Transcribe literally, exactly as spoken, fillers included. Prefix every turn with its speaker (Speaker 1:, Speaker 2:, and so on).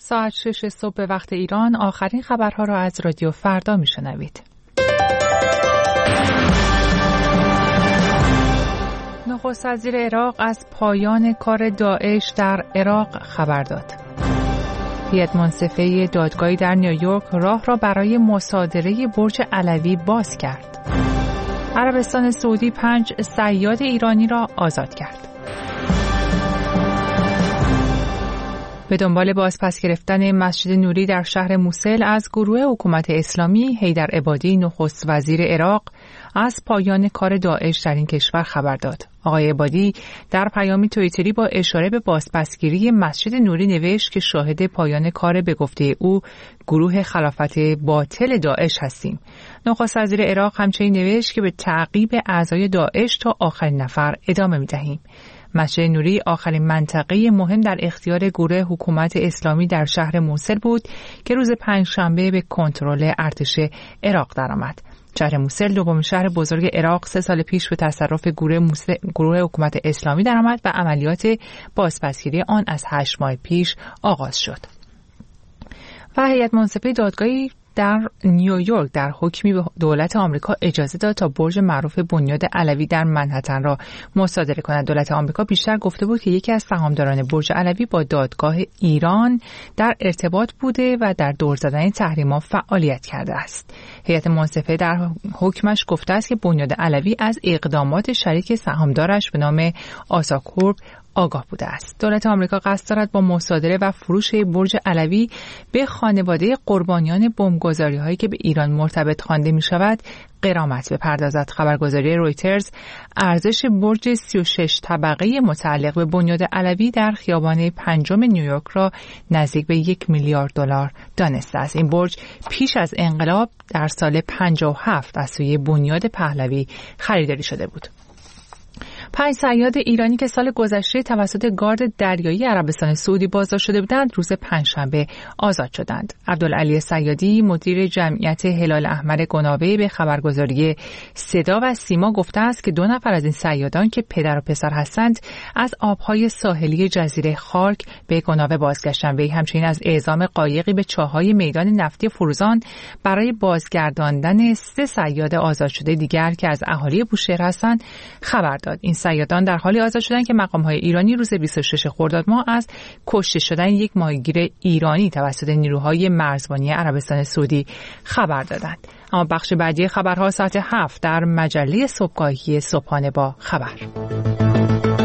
Speaker 1: ساعت شش صبح به وقت ایران آخرین خبرها را از رادیو فردا میشنوید. نخست وزیر عراق از پایان کار داعش در عراق خبر داد. هیئت منصفه دادگاهی در نیویورک راه را برای مصادره برج علوی باز کرد. عربستان سعودی پنج صیاد ایرانی را آزاد کرد. به دنبال بازپس گرفتن مسجد نوری در شهر موصل از گروه حکومت اسلامی، حیدر عبادی نخست وزیر عراق از پایان کار داعش در این کشور خبر داد. آقای عبادی در پیامی توییتری با اشاره به بازپسگیری مسجد نوری نوشت که شاهد پایان کار به گفته او گروه خلافت باطل داعش هستیم. نخست وزیر عراق همچنین نوشت که به تعقیب اعضای داعش تا آخرین نفر ادامه می‌دهیم. مسجد نوری آخرین منطقه مهم در اختیار گروه حکومت اسلامی در شهر موصل بود که روز پنجشنبه به کنترل ارتش عراق درآمد. شهر موصل دومین شهر بزرگ عراق سه سال پیش به تصرف گروه, موسل... گروه حکومت اسلامی درآمد و عملیات بازپسگیری آن از هشت ماه پیش آغاز شد. و هیئت منصفه دادگاهی در نیویورک در حکمی به دولت آمریکا اجازه داد تا برج معروف بنیاد علوی در منهتن را مصادره کند. دولت آمریکا بیشتر گفته بود که یکی از سهامداران برج علوی با دادگاه ایران در ارتباط بوده و در دور زدن تحریم‌ها فعالیت کرده است. هیئت منصفه در حکمش گفته است که بنیاد علوی از اقدامات شریک سهامدارش به نام آساکورپ آگاه بوده است. دولت آمریکا قصد دارد با مصادره و فروش برج علوی به خانواده قربانیان بمبگذاری‌هایی که به ایران مرتبط خوانده می‌شود غرامت بپردازد. خبرگزاری رویترز ارزش برج سی و شش طبقه متعلق به بنیاد علوی در خیابان پنجم نیویورک را نزدیک به یک میلیارد دلار دانسته است. این برج پیش از انقلاب در سال پنجاه و هفت از سوی بنیاد پهلوی خریداری شده بود. پنج صیاد ایرانی که سال گذشته توسط گارد دریایی عربستان سعودی بازداشت شده بودند روز پنجشنبه آزاد شدند. عبدالعلی صیادی مدیر جمعیت هلال احمر گناوه به خبرگزاری صدا و سیما گفته است که دو نفر از این صیادان که پدر و پسر هستند از آبهای ساحلی جزیره خارک به گناوه بازگشتند. وی همچنین از اعزام قایقی به چاهای میدان نفتی فروزان برای بازگرداندن سه صیاد آزاد شده دیگر که از اهالی بوشهر هستند خبر داد. این صیادان در حالی آزاد شدند که مقام‌های ایرانی روز بیست و شش خرداد ماه از کشته شدن یک ماهیگیر ایرانی توسط نیروهای مرزبانی عربستان سعودی خبر دادند. اما بخش بعدی خبرها ساعت هفت در مجله صبحگاهی صبحانه با خبر.